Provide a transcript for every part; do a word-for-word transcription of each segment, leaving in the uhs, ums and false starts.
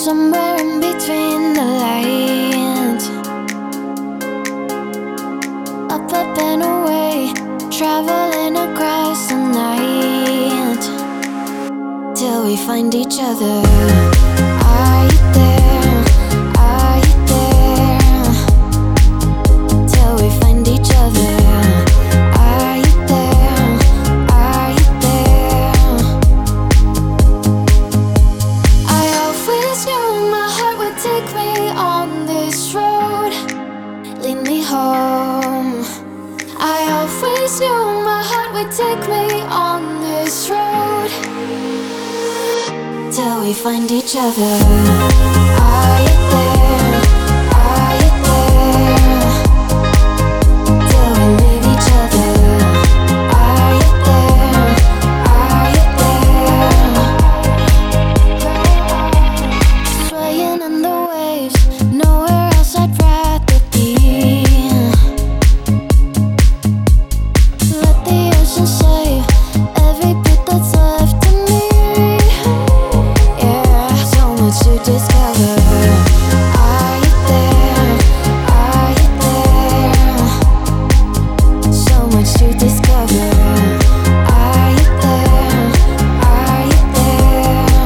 somewhere in between the lines. Up, up and away, traveling across the night, till we find each other. Are you there? Are you there? Till we find each other. Are you there? Are you there? I always knew my heart would take me on this road, lead me home. I always knew my heart would take me on this road, till we find each other. Are you there? Are you there? Till we leave each other. Are you there? Are you there? Swaying in the waves, nowhere else I'd rather be. Let the ocean save every bit that's left in me. To discover. Are you there? Are you there? So much to discover. Are you there? Are you there?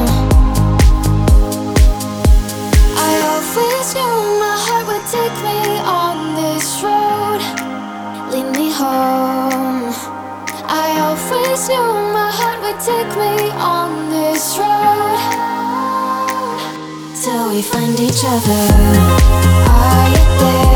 I always knew my heart would take me on this road, lead me home. I always knew my heart would take me on this road, till we find each other. Are you there?